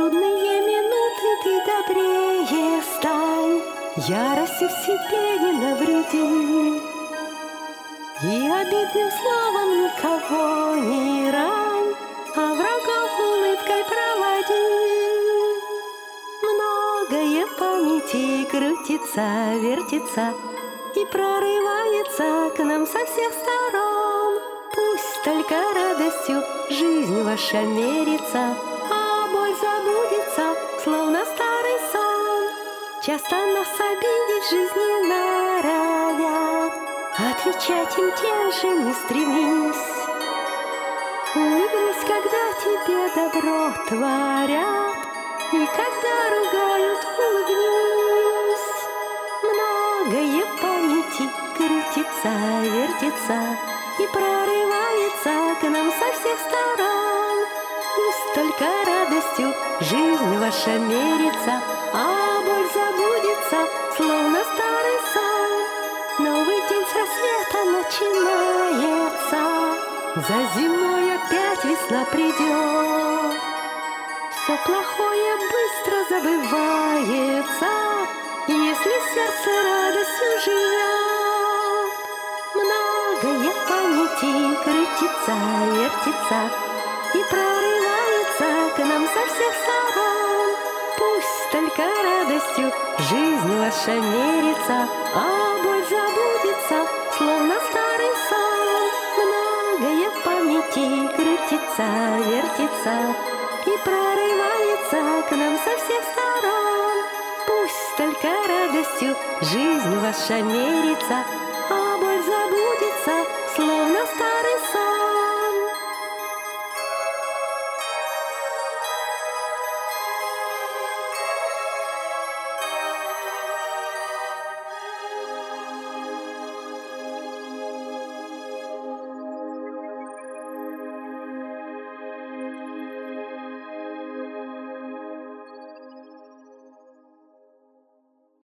трудные минуты ты добрее стань, яростью в себе не навреди, и обидным словом никого не рань, а врагов улыбкой проводи. Многое в памяти крутится, вертится и прорывается к нам со всех сторон. Пусть только радостью жизнь ваша мерится, а боль забудется, словно старый сон. Часто нас обидеть жизни норовят, отвечать им тем же не стремись. Улыбнись, когда тебе добро творят, и когда ругают, улыбнись. Многое в памяти крутится, вертится и прорывается к нам со всех сторон. Пусть только радостью жизнь ваша мерится, а боль забудется, словно старый сон. Новый день с рассвета начинается, за зимой опять весна придет. Все плохое быстро забывается, если сердце радостью живет. Многое в памяти крутится, вертится и прорывается к нам со всех сторон. Пусть только радостью жизнь ваша мерится, а боль забудется, словно старый сон. Многое в памяти крутится, вертится и прорывается к нам со всех сторон. Пусть только радостью жизнь ваша мерится,